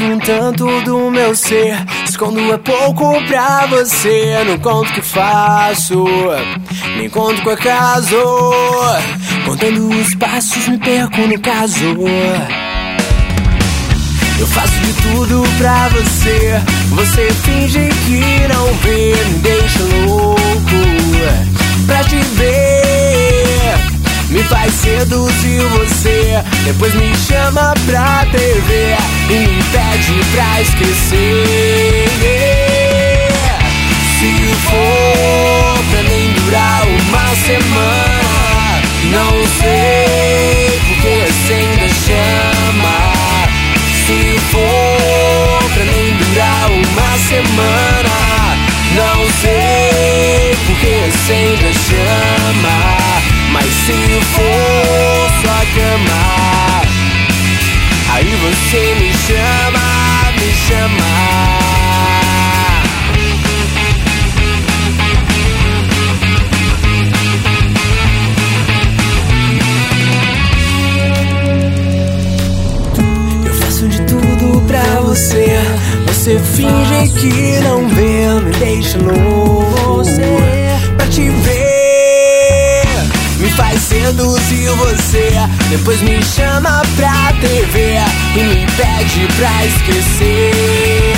um tanto do meu ser. Escondo é pouco pra você. Não conto o que faço, nem conto com acaso. Contando os passos me perco no caso. Eu faço de tudo pra você. Você finge que não vê, me deixa louco pra te ver. Me faz seduzir você, depois me chama pra TV e me pede pra esquecer. Se for pra nem durar uma semana, não sei porque você ainda chama. Se for pra nem durar uma semana, não sei porque você ainda chama. Mas se for sua cama, aí você me chama, me chama. Eu faço de tudo pra você. Você finge que não vê, me deixa louco pra te ver. Me faz seduzir você, depois me chama pra TV e me pede pra esquecer.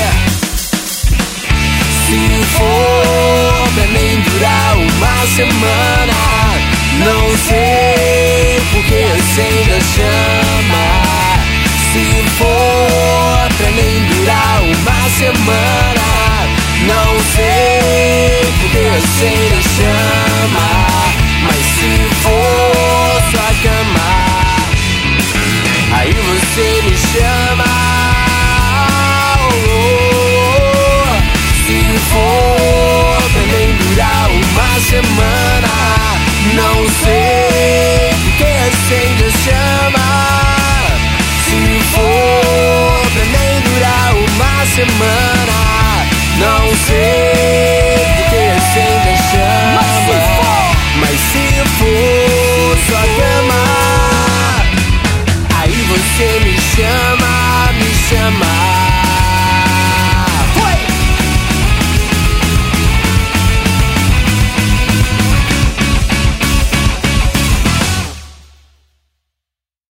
Se for pra nem durar uma semana, não sei porque você ainda chama. Se for pra nem durar uma semana, não sei porque você ainda chama. Mas se for sua cama, aí você me chama. Se for pra nem durar uma semana, não sei porque você ainda chama. Se for pra nem durar uma semana, não sei porque você ainda chama. Mas se for sua cama, aí você me chama, me chama.